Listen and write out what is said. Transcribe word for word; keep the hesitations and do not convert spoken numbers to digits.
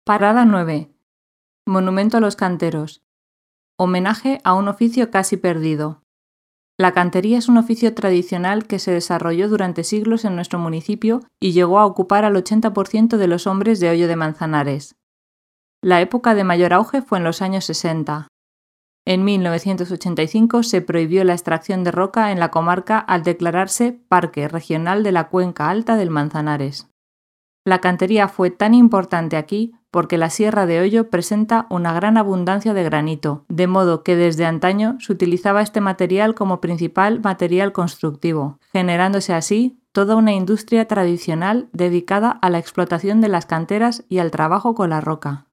Parada nueve. Monumento a los canteros. Homenaje a un oficio casi perdido. La cantería es un oficio tradicional que se desarrolló durante siglos en nuestro municipio y llegó a ocupar al ochenta por ciento de los hombres de Hoyo de Manzanares. La época de mayor auge fue en los años sesenta. En mil novecientos ochenta y cinco se prohibió la extracción de roca en la comarca al declararse Parque Regional de la Cuenca Alta del Manzanares. La cantería fue tan importante aquí porque la Sierra de Hoyo presenta una gran abundancia de granito, de modo que desde antaño se utilizaba este material como principal material constructivo, generándose así toda una industria tradicional dedicada a la explotación de las canteras y al trabajo con la roca.